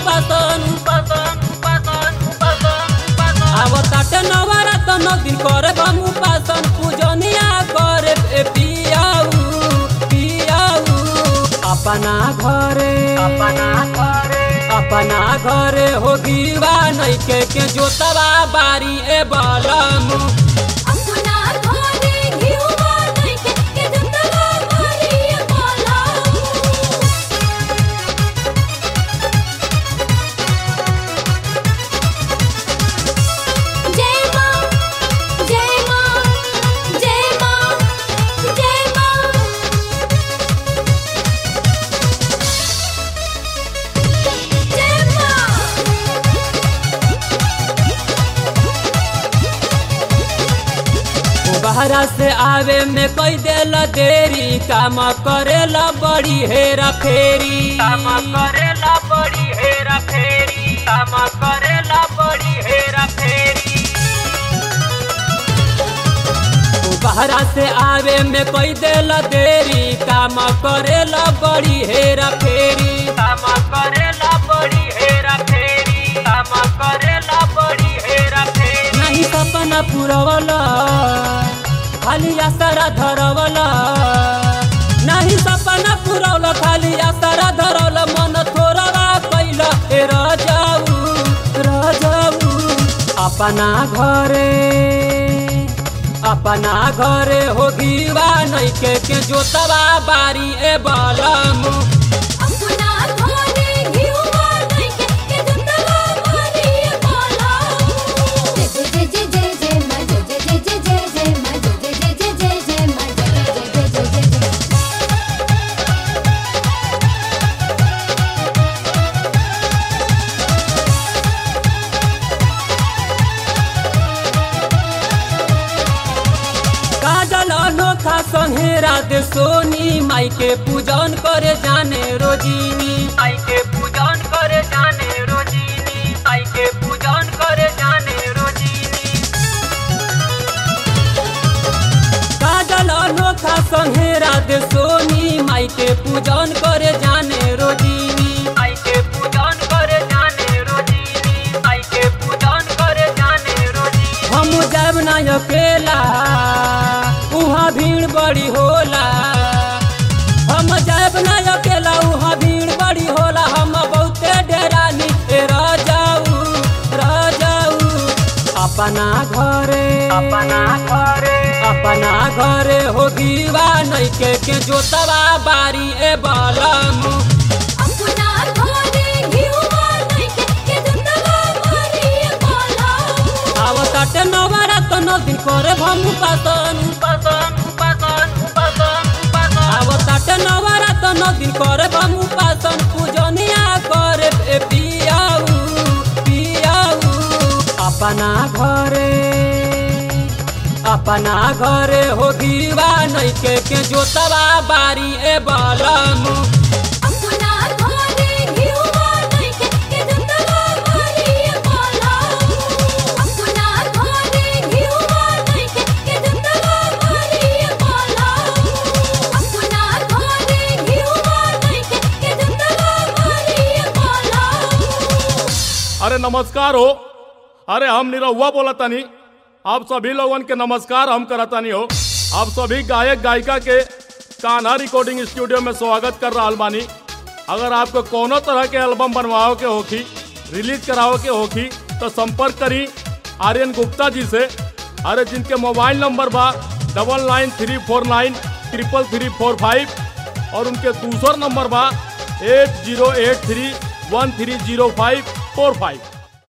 उपासन आवताटे नवरात 9 दिन करे हम उपासन पूजनिया करे पियाऊ अपना घरे होगीवा नइके के जोतवा बारी ए बलमु बहरा से आवे में कोई देल देरी काम करेला बड़ी हेरा फेरी बहरा से आवे में कोई देल देरी काम करेला बड़ी हेरा फेरी नहीं सपना पुरवला खाली आसरा धरवला नहीं सपना पुरवला खाली आसरा धरवला मन थोड़वा कैला ए राजाऊ अपना घरे होगीवा नइके के जोतवा बारी ए बलमु संहेरा दे सोनी माई के पूजन करे जाने रोजीनी काजल अनोखा संहेरा दे सोनी माई के पूजन करे जाने रोजीनी हम जब ना अकेला उहाँ भीड़ बड़ी होला हम जाब ना अकेला उहाँ भीड़ बड़ी होला हम बहुते डेरानी ए राजाऊ अपना घरे होगीवा नइके के जोतवा बारी ए बलमु आवताटे नवरात 9 दिन करे हम उपासन आवताटे नवरात 9 दिन करे हम उपासन पूजनिया करे पियाऊ अपना घरे होगीवा नइके के जोतवा बारी ए बलमु अरे नमस्कार हो। अरे हम निरहुआ बोला तानी। आप सभी लोगन के नमस्कार हम करतानी हो। आप सभी गायक गायिका के कान्हा रिकॉर्डिंग स्टूडियो में स्वागत कर रहा बानी। अगर आपको कोनो तरह के एल्बम बनवाओ के होखी, रिलीज कराओ के होखी तो संपर्क करी आर्यन गुप्ता जी से। अरे जिनके मोबाइल नंबर बा 9934933345 और उनके दूसरा नंबर बा 8083130545।